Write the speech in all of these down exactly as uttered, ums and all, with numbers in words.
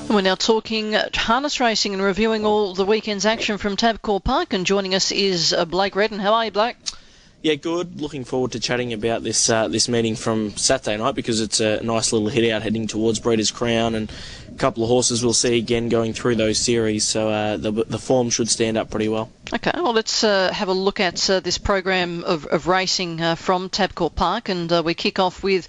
We're now talking harness racing and reviewing all the weekend's action from Tabcorp Park, and joining us is uh, Blake Redden. How are you, Blake? Yeah, good. Looking forward to chatting about this uh, this meeting from Saturday night, because it's a nice little hit out heading towards Breeders' Crown, and a couple of horses we'll see again going through those series, so uh, the, the form should stand up pretty well. Okay, well, let's uh, have a look at uh, this program of, of racing uh, from Tabcorp Park, and uh, we kick off with,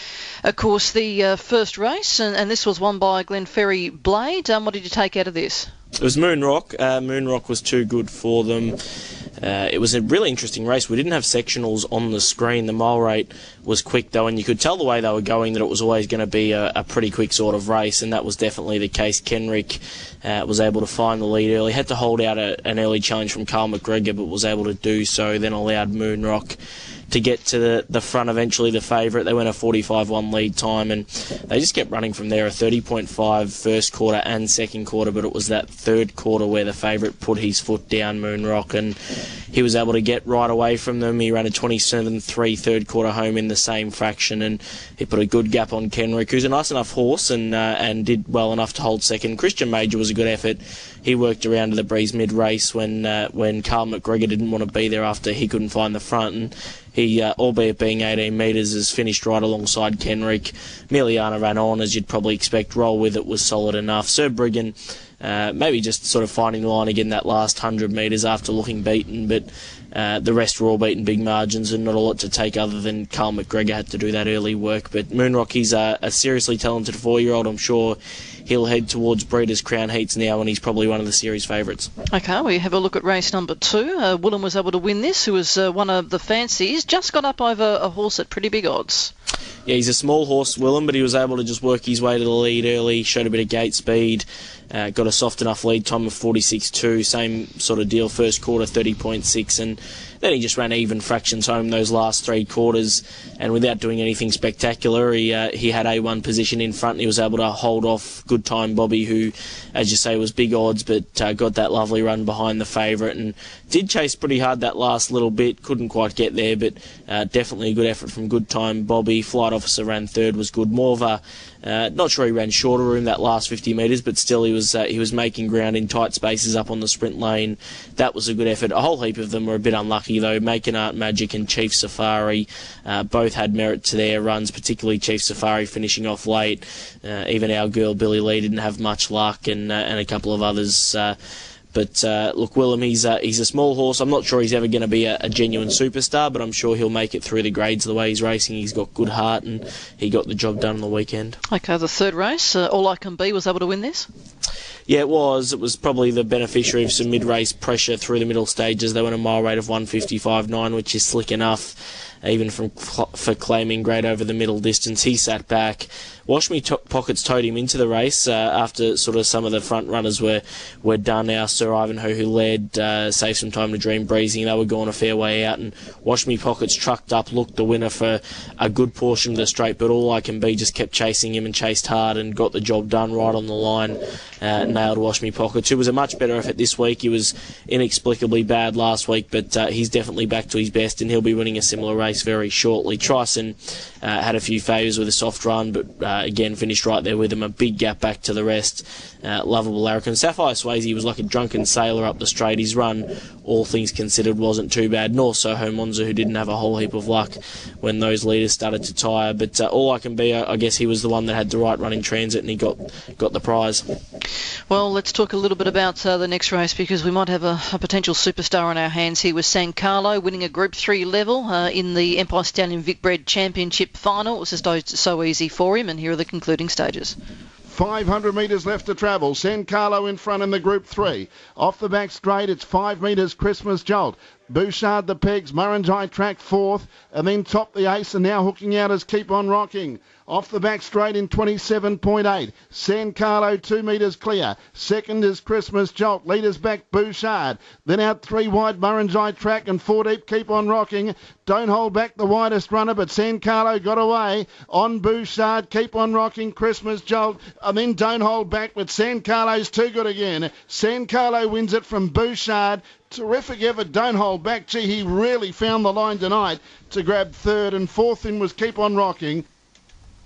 of course, the uh, first race, and, and this was won by Glenferrie Blade. Um, what did you take out of this? It was Moonrock. Uh, Moonrock was too good for them. Uh, it was a really interesting race. We didn't have sectionals on the screen. The mile rate was quick, though, and you could tell the way they were going that it was always going to be a, a pretty quick sort of race, and that was definitely the case. Kenrick uh, was able to find the lead early. Had to hold out a, an early challenge from Carl McGregor, but was able to do so, then allowed Moonrock to get to the, the front, eventually the favourite. They went a forty-five one lead time, and they just kept running from there, a thirty point five first quarter and second quarter, but it was that third quarter where the favourite put his foot down, Moonrock, and he was able to get right away from them. He ran a twenty-seven three third quarter home in the same fraction, and he put a good gap on Kenrick, who's a nice enough horse, and uh, and did well enough to hold second. Christian Major was a good effort. He worked around to the breeze mid-race when uh, when Carl McGregor didn't want to be there after he couldn't find the front, and he, uh, albeit being eighteen metres, has finished right alongside Kenrick. Miliana ran on, as you'd probably expect. Roll With It was solid enough. Sir Briggan, uh, maybe just sort of finding the line again that last one hundred metres after looking beaten, but uh, the rest were all beaten big margins and not a lot to take other than Carl McGregor had to do that early work. But Moonrock, he's a, a seriously talented four-year-old. I'm sure he'll head towards Breeders' Crown heats now, and he's probably one of the series favourites. Okay, we have a look at race number two. Uh, Willem was able to win this, who was uh, one of the fancies. Just got up over a horse at pretty big odds. Yeah, he's a small horse, Willem, but he was able to just work his way to the lead early, showed a bit of gate speed, uh, got a soft enough lead time of forty-six two, same sort of deal, first quarter thirty point six, and then he just ran even fractions home those last three quarters, and without doing anything spectacular, he uh, he had A one position in front, and he was able to hold off Good Time Bobby, who, as you say, was big odds, but uh, got that lovely run behind the favourite, and did chase pretty hard that last little bit, couldn't quite get there, but uh, definitely a good effort from Good Time Bobby. Flight Officer ran third, was good. More of a, uh, not sure he ran shorter room that last fifty metres, but still he was uh, he was making ground in tight spaces up on the sprint lane. That was a good effort. A whole heap of them were a bit unlucky, though. Making Art Magic and Chief Safari uh, both had merit to their runs, particularly Chief Safari finishing off late. Uh, even our girl Billy Lee didn't have much luck, and uh, and a couple of others. Uh, But uh, look, Willem, he's a, he's a small horse. I'm not sure he's ever going to be a, a genuine superstar, but I'm sure he'll make it through the grades the way he's racing. He's got good heart, and he got the job done on the weekend. Okay, the third race, uh, All I Can Be was able to win this? Yeah, it was. It was probably the beneficiary of some mid-race pressure through the middle stages. They went a mile rate of one fifty-five nine, which is slick enough, even from for claiming grade over the middle distance. He sat back. Wash Me to- Pockets towed him into the race uh, after sort of some of the front runners were, were done. Our Sir Ivanhoe, who led, uh, saved some time to Dream Breezing. They were going a fair way out, and Wash Me Pockets trucked up, looked the winner for a good portion of the straight, but All I Can Be just kept chasing him and chased hard and got the job done right on the line. Uh, nailed Wash Me Pockets, who was a much better effort this week. He was inexplicably bad last week, but uh, he's definitely back to his best, and he'll be winning a similar race very shortly. Tryson uh, had a few favours with a soft run, but uh, again finished right there with him. A big gap back to the rest. Uh, lovable Larrikin. Sapphire Swayze was like a drunken sailor up the straight. His run, all things considered, wasn't too bad. Nor Soho Monza, who didn't have a whole heap of luck when those leaders started to tire. But uh, All I Can Be, I, I guess he was the one that had the right run in transit, and he got got the prize. Well, let's talk a little bit about uh, the next race, because we might have a, a potential superstar on our hands here with San Carlo winning a Group three level uh, in the Empire Stallion Vicbred Championship final. It was just so, so easy for him, and here are the concluding stages. five hundred metres left to travel. San Carlo in front in the Group three. Off the back straight, it's five metres Christmas Jolt. Bouchard the pegs, Murren's Eye Track fourth, and then top the ace, and now hooking out as Keep On Rocking. Off the back straight in twenty-seven point eight. San Carlo two metres clear. Second is Christmas Jolt. Leaders back Bouchard. Then out three wide Murren's Eye Track, and four deep Keep On Rocking. Don't hold back the widest runner, but San Carlo got away. On Bouchard, Keep On Rocking, Christmas Jolt, and then Don't Hold Back, but San Carlo's too good again. San Carlo wins it from Bouchard. Terrific effort, Don't Hold Back. Gee, he really found the line tonight to grab third, and fourth in was Keep On Rocking.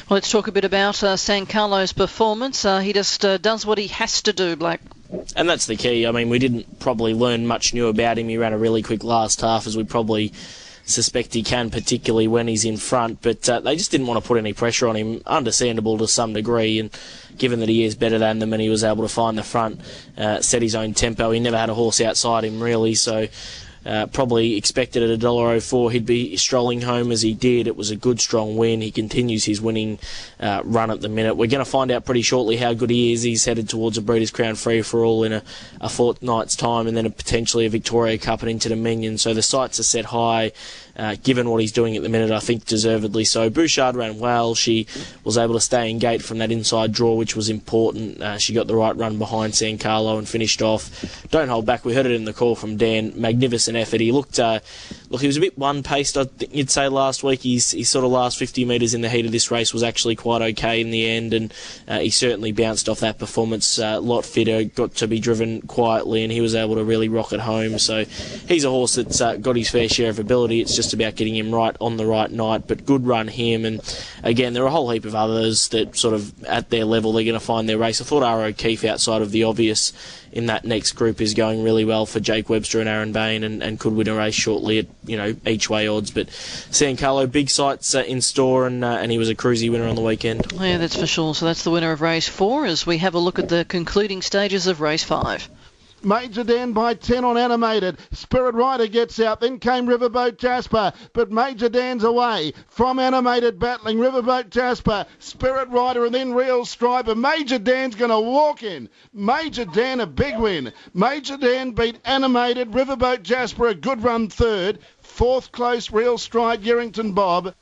Well, let's talk a bit about uh, San Carlo's performance. Uh, he just uh, does what he has to do, Blake. And that's the key. I mean, we didn't probably learn much new about him. He ran a really quick last half, as we probably suspect he can, particularly when he's in front. But uh, they just didn't want to put any pressure on him. Understandable to some degree, and given that he is better than them and he was able to find the front, uh, set his own tempo. He never had a horse outside him, really, so... Uh, probably expected at one dollar oh four he'd be strolling home as he did. It was a good, strong win. He continues his winning uh, run at the minute. We're going to find out pretty shortly how good he is. He's headed towards a Breeders' Crown free-for-all in a, a fortnight's time, and then a, potentially a Victoria Cup and into Dominion. So the sights are set high. Uh, given what he's doing at the minute, I think deservedly so. Bouchard ran well. She was able to stay in gate from that inside draw, which was important. Uh, she got the right run behind San Carlo and finished off. Don't hold back. We heard it in the call from Dan. Magnificent effort. He looked, uh, look, he was a bit one-paced, I think you'd say, last week. His, his sort of last fifty metres in the heat of this race was actually quite okay in the end, and uh, he certainly bounced off that performance a uh, lot fitter, got to be driven quietly, and he was able to really rock it home. So he's a horse that's uh, got his fair share of ability. It's just about getting him right on the right night, but good run him. And again, there are a whole heap of others that sort of at their level they're going to find their race. I thought R. O'Keefe, outside of the obvious in that next group, is going really well for Jake Webster and Aaron Bain, and, and could win a race shortly at, you know, each way odds. But San Carlo, big sights uh, in store, and uh, and he was a cruisy winner on the weekend. Yeah, that's for sure. So that's the winner of race four, as we have a look at the concluding stages of race five. Major Dan by ten on Animated. Spirit Rider gets out. Then came Riverboat Jasper. But Major Dan's away from Animated, battling Riverboat Jasper, Spirit Rider, and then Real Striper. Major Dan's going to walk in. Major Dan, a big win. Major Dan beat Animated, Riverboat Jasper, a good run third. Fourth close, Real Stride, Yerington Bob.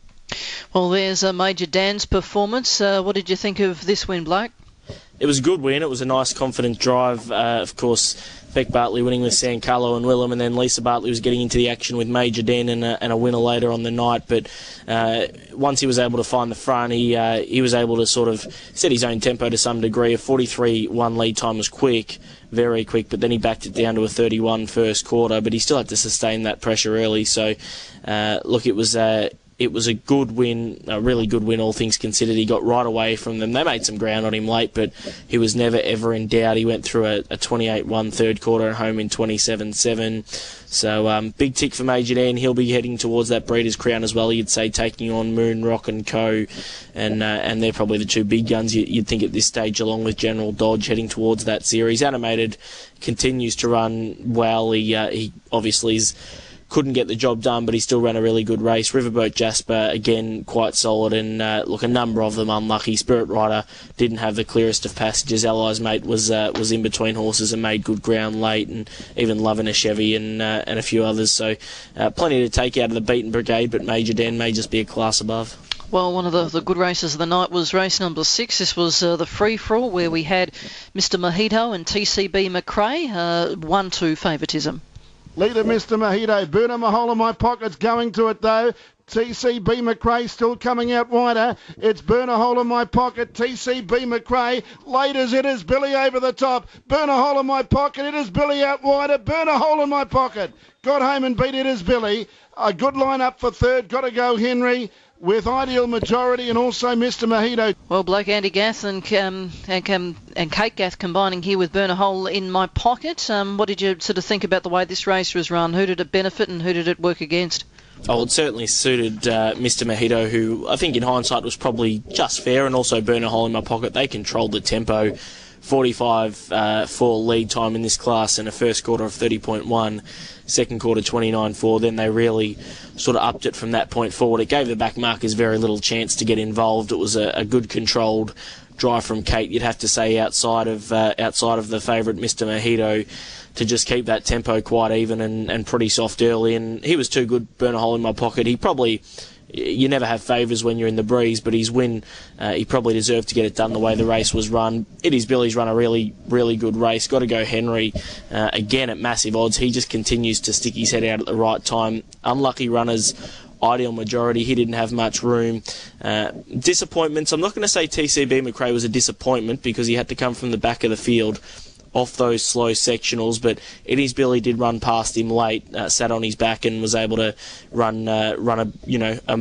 Well, there's uh, Major Dan's performance. Uh, what did you think of this win, Blake? It was a good win. It was a nice, confident drive. Uh, of course, Beck Bartley winning with San Carlo and Willem, and then Lisa Bartley was getting into the action with Major Dan and a, and a winner later on the night. But uh, once he was able to find the front, he uh, he was able to sort of set his own tempo to some degree. A forty-three one lead time was quick, very quick, but then he backed it down to a thirty-one first quarter. But he still had to sustain that pressure early. So, uh, look, it was... Uh, It was a good win, a really good win, all things considered. He got right away from them. They made some ground on him late, but he was never, ever in doubt. He went through a, a twenty-eight one third quarter and home in twenty-seven seven. So, um, big tick for Major Dan. He'll be heading towards that Breeders' Crown as well, you'd say, taking on Moon Rock and Co. And uh, and they're probably the two big guns you'd think at this stage, along with General Dodge, heading towards that series. Animated continues to run well. He, uh, he obviously is... couldn't get the job done, but he still ran a really good race. Riverboat Jasper, again, quite solid, and uh, look, a number of them unlucky. Spirit Rider didn't have the clearest of passages. Allies Mate was uh, was in between horses and made good ground late, and even Loving a Chevy and uh, and a few others. So uh, plenty to take out of the beaten brigade, but Major Dan may just be a class above. Well, one of the, the good races of the night was race number six. This was uh, the free-for-all, where we had Mister Mojito and T C B McRae, uh, one two favouritism. Leader Mister Mojito. Burn a hole in my pocket's going to it though. T C B McRae still coming out wider. It's Burn a Hole in My Pocket. T C B McRae. Late as it is, Billy over the top. Burn a Hole in My Pocket. It is Billy out wider. Burn a Hole in My Pocket. Got home and beat It Is Billy. A good line-up for third. Got to go Henry with Ideal Majority and also Mister Mojito. Well, Blake, Andy Gath and um, and, um, and Kate Gath combining here with Burn a Hole in My Pocket. Um, what did you sort of think about the way this race was run? Who did it benefit and who did it work against? Oh, it certainly suited uh, Mister Mojito, who I think in hindsight was probably just fair, and also Burn a Hole in My Pocket. They controlled the tempo. forty-five four uh, lead time in this class and a first quarter of thirty point one, second quarter twenty-nine four. Then they really sort of upped it from that point forward. It gave the back markers very little chance to get involved. It was a, a good controlled drive from Kate, you'd have to say, outside of uh, outside of the favourite Mister Mojito, to just keep that tempo quite even and, and pretty soft early. And he was too good. Burn a Hole in My Pocket. He probably... You never have favours when you're in the breeze, but his win, uh, he probably deserved to get it done the way the race was run. It is Billy's run a really, really good race. Got to go Henry, uh, again at massive odds. He just continues to stick his head out at the right time. Unlucky runners, Ideal Majority, he didn't have much room. Uh, disappointments, I'm not going to say T C B McRae was a disappointment because he had to come from the back of the field off those slow sectionals, but It Is Billy did run past him late, uh, sat on his back and was able to run uh, run a you know a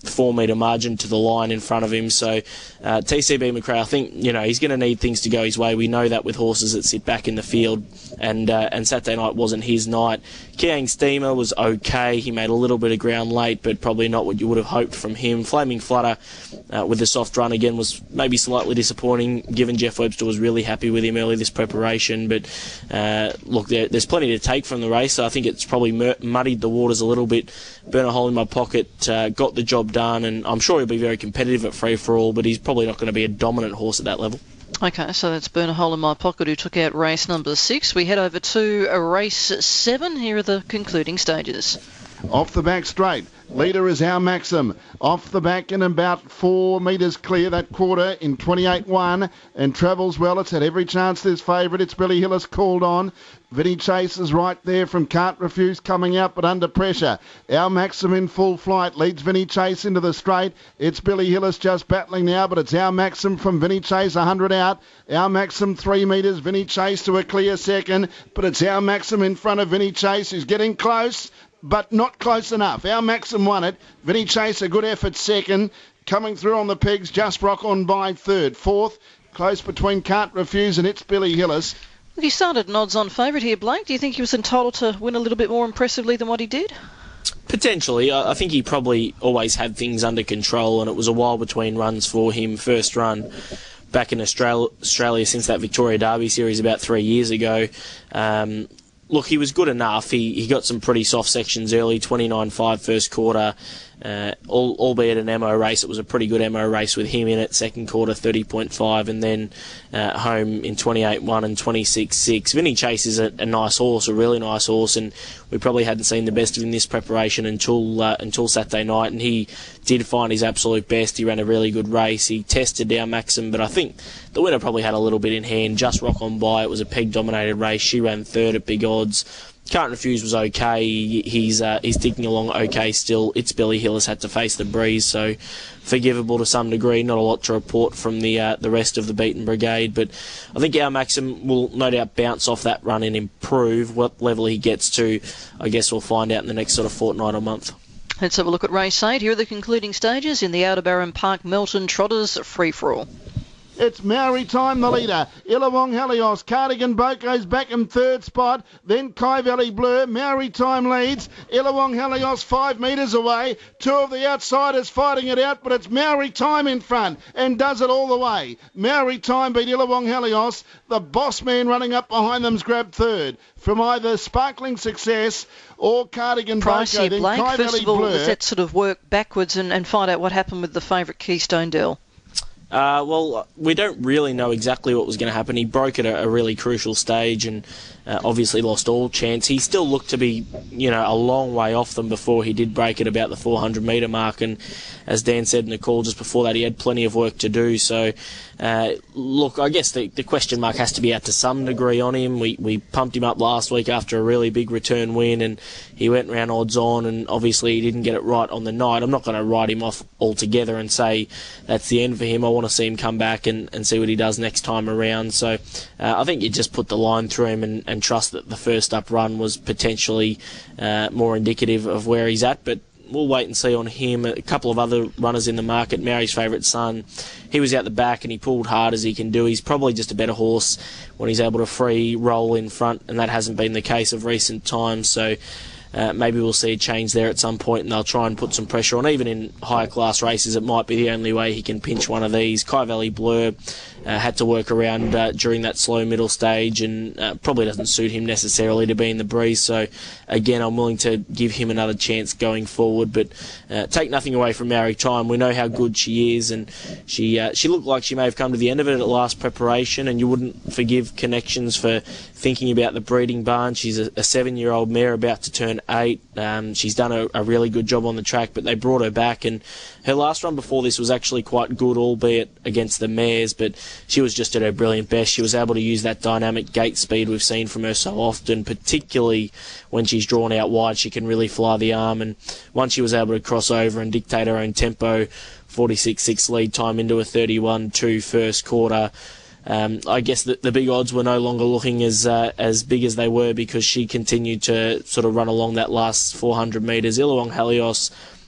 four metre margin to the line in front of him. So uh, T C B McRae, I think, you know, he's going to need things to go his way. We know that with horses that sit back in the field, and uh, and Saturday night wasn't his night. Kiang Steamer was okay. He made a little bit of ground late, but probably not what you would have hoped from him. Flaming Flutter uh, with the soft run again was maybe slightly disappointing, given Jeff Webster was really happy with him early this preparation. But uh, look, there, there's plenty to take from the race. So I think it's probably mur- muddied the waters a little bit. Burn a Hole in My Pocket uh, got the job done, and I'm sure he'll be very competitive at Free For All, but he's probably not going to be a dominant horse at that level. Okay, so that's Burn a Hole in My Pocket, who took out race number six. We head over to a race seven. Here are the concluding stages. Off the back straight, leader is Our Maxim. Off the back and about four metres clear, that quarter in twenty-eight one, and travels well. It's had every chance this favourite. It's Billy Hillis called on. Vinny Chase is right there from Can't Refuse coming out, but under pressure. Our Maxim in full flight leads Vinny Chase into the straight. It's Billy Hillis just battling now, but it's Our Maxim from Vinny Chase, one hundred out. Our Maxim three metres, Vinny Chase to a clear second, but it's Our Maxim in front of Vinny Chase, who's getting close, but not close enough. Our Maxim won it. Vinny Chase, a good effort second. Coming through on the pegs, Just Rock On by third. Fourth, close between Can't Refuse and It's Billy Hillis. He started an odds-on favourite here, Blake. Do you think he was entitled to win a little bit more impressively than what he did? Potentially. I think he probably always had things under control, and it was a while between runs for him. First run back in Australia, Australia since that Victoria Derby series about three years ago. Um, look, he was good enough. He he got some pretty soft sections early, twenty-nine five first quarter. Uh, all, albeit an M O race, it was a pretty good M O race with him in it. Second quarter, thirty point five, and then uh, home in twenty-eight one and twenty-six six. Vinny Chase is a, a nice horse, a really nice horse, and we probably hadn't seen the best of him this preparation until uh, until Saturday night, and he did find his absolute best. He ran a really good race. He tested Our Maxim, but I think the winner probably had a little bit in hand. Just Rock On By, it was a peg-dominated race. She ran third at big odds. Can't Refuse was okay. He's uh, he's ticking along okay still. It's Billy Hillis had to face the breeze, so forgivable to some degree. Not a lot to report from the uh, the rest of the beaten brigade, but I think Our Maxim will no doubt bounce off that run and improve. What level he gets to, I guess we'll find out in the next sort of fortnight or month. Let's have a look at race eight. Here are the concluding stages in the Aldebaran Park Melton Trotters Free For All. It's Maori Time, the leader. Illawong Helios. Cardigan Boat goes back in third spot. Then Kai Valley Blur. Maori Time leads. Illawong Helios five metres away. Two of the outsiders fighting it out, but it's Maori Time in front and does it all the way. Maori Time beat Illawong Helios. The boss man running up behind them's grabbed third. From either Sparkling Success or Cardigan Boat. Pricey, Then Blake. Kai First Valley of all, Blur. let's sort of work backwards and, and find out what happened with the favourite Keystone Dell. Uh, well, we don't really know exactly what was going to happen. He broke at a, a really crucial stage and uh, obviously lost all chance. He still looked to be, you know, a long way off them before he did break at about the four hundred metre mark. And as Dan said in the call just before that, he had plenty of work to do. So, uh, look, I guess the, the question mark has to be out to some degree on him. We we pumped him up last week after a really big return win, and he went round odds on, and obviously he didn't get it right on the night. I'm not going to write him off altogether and say that's the end for him. I want to see him come back and, and see what he does next time around. So uh, I think you just put the line through him and, and trust that the first up run was potentially uh, more indicative of where he's at. But we'll wait and see on him. A couple of other runners in the market. Mary's favourite son, he was out the back and he pulled hard as he can do. He's probably just a better horse when he's able to free roll in front, and that hasn't been the case of recent times. So Uh, maybe we'll see a change there at some point, and they'll try and put some pressure on. Even in higher class races, it might be the only way he can pinch one of these. Kai Valley Blur uh, had to work around uh, during that slow middle stage, and uh, probably doesn't suit him necessarily to be in the breeze. So again, I'm willing to give him another chance going forward, but uh, take nothing away from Maori Time. We know how good she is, and she uh, she looked like she may have come to the end of it at last preparation, and you wouldn't forgive Connections for thinking about the breeding barn. She's a, a seven-year-old mare about to turn eight. Um, she's done a, a really good job on the track, but they brought her back, and her last run before this was actually quite good, albeit against the mares, but she was just at her brilliant best. She was able to use that dynamic gate speed we've seen from her so often, particularly when she's drawn out wide. She can really fly the arm, and once she was able to cross over and dictate her own tempo, forty-six six lead time into a thirty-one two first quarter, Um, I guess the, the big odds were no longer looking as uh, as big as they were, because she continued to sort of run along that last four hundred metres. Illawong Helios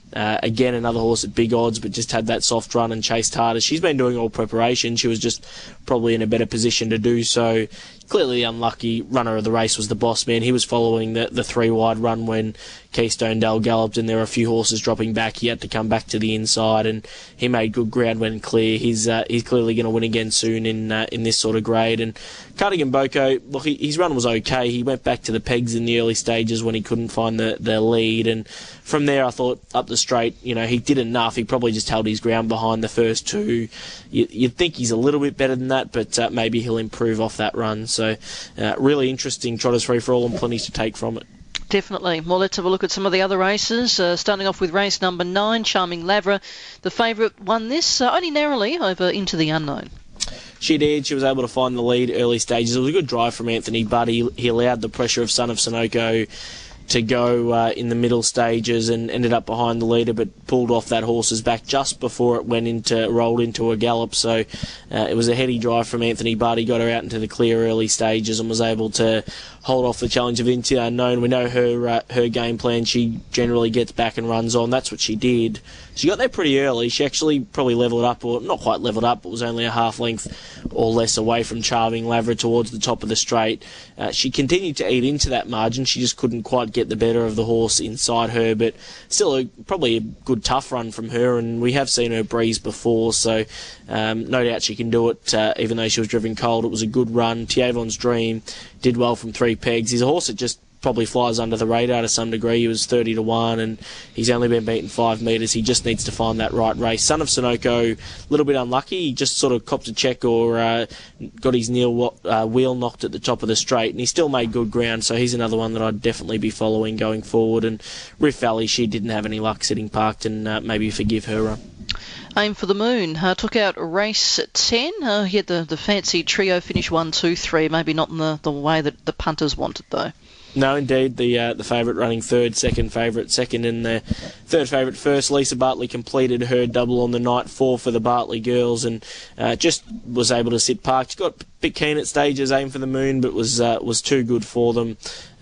Uh, again, another horse at big odds, but just had that soft run and chased harder. She's been doing all preparation. She was just probably in a better position to do so. Clearly the unlucky runner of the race was the Boss Man. He was following the, the three-wide run when Keystone Dell galloped, and there were a few horses dropping back. He had to come back to the inside, and he made good ground when clear. He's uh, he's clearly going to win again soon in uh, in this sort of grade. And Cardigan Boko, look, he, his run was okay. He went back to the pegs in the early stages when he couldn't find the, the lead, and from there I thought up the straight, you know, he did enough. He probably just held his ground behind the first two. You, you'd think he's a little bit better than that, but uh, maybe he'll improve off that run. So uh, really interesting Trotters Free for All and plenty to take from it. Definitely. Well, let's have a look at some of the other races. Uh, starting off with race number nine, Charming Lavra. The favourite won this uh, only narrowly over Into the Unknown. She did. She was able to find the lead early stages. It was a good drive from Anthony Budd. He, he allowed the pressure of Son of Sunoco to go uh, in the middle stages and ended up behind the leader, but pulled off that horse's back just before it went into rolled into a gallop. So uh, it was a heady drive from Anthony Budd. He got her out into the clear early stages and was able to hold off the challenge of Into the Unknown. We know her uh, her game plan. She generally gets back and runs on. That's what she did. She got there pretty early. She actually probably levelled up, or not quite levelled up, but was only a half length or less away from Charming Lavra towards the top of the straight. Uh, she continued to eat into that margin. She just couldn't quite get the better of the horse inside her, but still a, probably a good tough run from her, and we have seen her breeze before, so um, no doubt she can do it, uh, even though she was driven cold. It was a good run. Tiavon's Dream did well from three pegs. He's a horse that just probably flies under the radar to some degree. He was thirty to one, and he's only been beaten five metres. He just needs to find that right race. Son of Sunoco, a little bit unlucky. He just sort of copped a check or uh, got his kneel, uh, wheel knocked at the top of the straight, and he still made good ground, so he's another one that I'd definitely be following going forward. And Riff Valley, she didn't have any luck sitting parked, and uh, maybe forgive her run. Aim for the Moon uh, took out race ten. Uh, he had the, the fancy trio finish one, two, three. Maybe not in the, the way that the punters wanted, though. No, indeed. The uh, the favourite running third, second favourite second, and the third favourite first. Lisa Bartley completed her double on the night, four for the Bartley girls, and uh, just was able to sit parked. She got a bit keen at stages, Aim for the Moon, but was uh, was too good for them,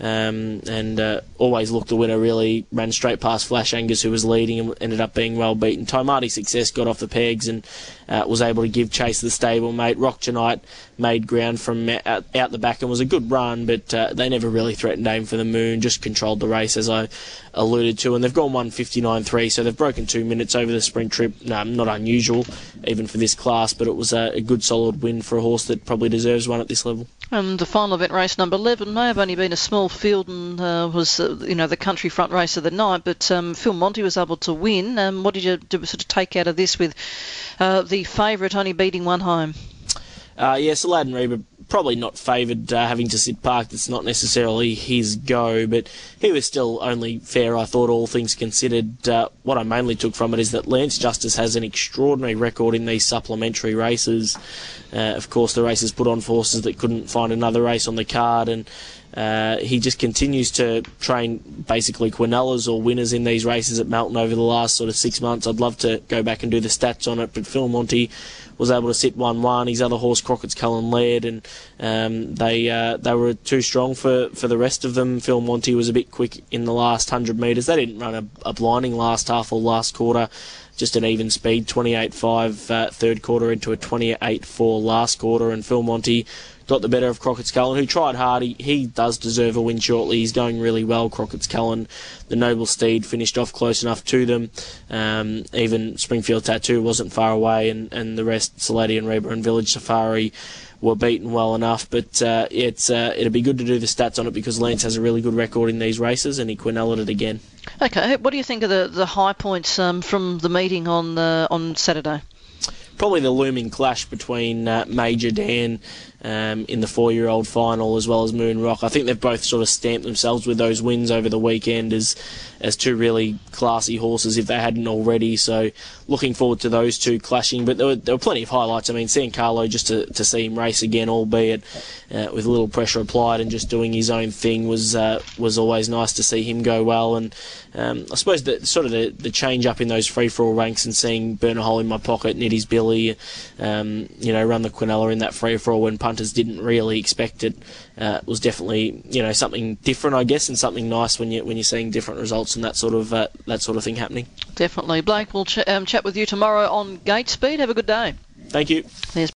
um, and uh, always looked the winner. Really ran straight past Flash Angus, who was leading, and ended up being well beaten. Tomati Success got off the pegs and uh, was able to give chase to the stablemate. Rock Tonight made ground from out, out the back and was a good run, but uh, they never really threatened Aim for the Moon, just controlled the race, as I alluded to, and they've gone one fifty-nine three, so they've broken two minutes over the sprint trip. No, not unusual, even for this class, but it was a, a good solid win for a horse that probably deserves one at this level. And the final event, race number eleven, may have only been a small field and uh, was, uh, you know, the country front race of the night, but um, Phil Monty was able to win. Um, what did you do, sort of take out of this with uh, the favourite only beating one home? Uh, yes, Aladdin Reba probably not favoured, uh, having to sit parked. It's not necessarily his go, but he was still only fair, I thought, all things considered. Uh, what I mainly took from it is that Lance Justice has an extraordinary record in these supplementary races. Uh, of course, the races put on for horses that couldn't find another race on the card, and Uh, he just continues to train basically Quinellas or winners in these races at Melton over the last sort of six months. I'd love to go back and do the stats on it, but Phil Monty was able to sit one one. His other horse, Crockett's Cullen, led, and um, they uh, they were too strong for, for the rest of them. Phil Monty was a bit quick in the last one hundred metres. They didn't run a, a blinding last half or last quarter, just an even speed, twenty-eight five uh, third quarter into a twenty-eight four last quarter, and Phil Monty got the better of Crockett's Cullen, who tried hard. He, he does deserve a win shortly. He's going really well, Crockett's Cullen. The Noble Steed finished off close enough to them. Um, even Springfield Tattoo wasn't far away, and, and the rest, Saladi and Reba and Village Safari, were beaten well enough. But uh, it's uh, it'd be good to do the stats on it because Lance has a really good record in these races, and he Quinelled it again. Okay, what do you think of the, the high points um, from the meeting on uh, on Saturday? Probably the looming clash between uh, Major Dan um, in the four-year-old final as well as Moon Rock. I think they've both sort of stamped themselves with those wins over the weekend as as two really classy horses if they hadn't already. So looking forward to those two clashing. But there were, there were plenty of highlights. I mean, San Carlo, just to, to see him race again, albeit uh, with a little pressure applied and just doing his own thing, was uh, was always nice to see him go well. And um, I suppose that sort of the, the change up in those free-for-all ranks and seeing Burn a Hole in My Pocket, Nitty's Billy, early, um, you know, run the Quinella in that free-for-all when punters didn't really expect it. Uh, was definitely, you know, something different, I guess, and something nice when you when you're seeing different results and that sort of uh, that sort of thing happening. Definitely, Blake. We'll ch- um, chat with you tomorrow on Gate Speed. Have a good day. Thank you. There's